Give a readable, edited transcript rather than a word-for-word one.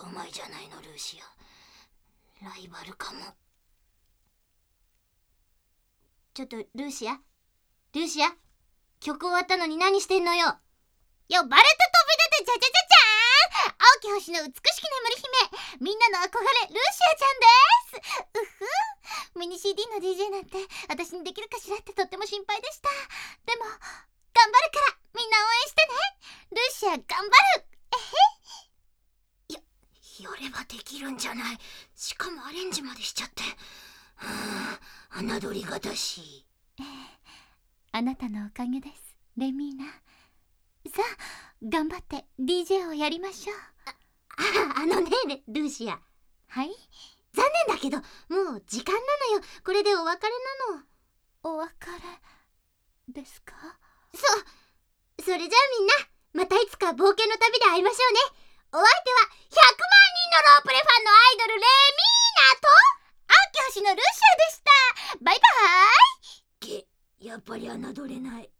まいじゃないのルーシア。ライバルかも。ちょっとルーシア、曲終わったのに何してんのよ。 呼ばれて飛び出てチャチャチャチャーン。青き星の美しき眠り姫、みんなの憧れルーシアちゃんです。うふ、ミニ CD の DJ なんて私にできるかしらってとっても心配でした。でも頑張るからみんな応援してね。ルーシア頑張る。 やればできるんじゃない。しかもアレンジまでしちゃって。侮りがたし。 あなたのおかげです、レミーナ。さあ頑張って DJ をやりましょう。 あのねルーシア。 はい。 残念だけどもう時間なのよ。これでお別れなの。 お別れですか？ それじゃあみんなまたいつか冒険の旅で会いましょうね。お相手は100万人のロープレファンのアイドルレミーナと青き星のルーシアでした。バイバーイ。 やっぱり侮れない。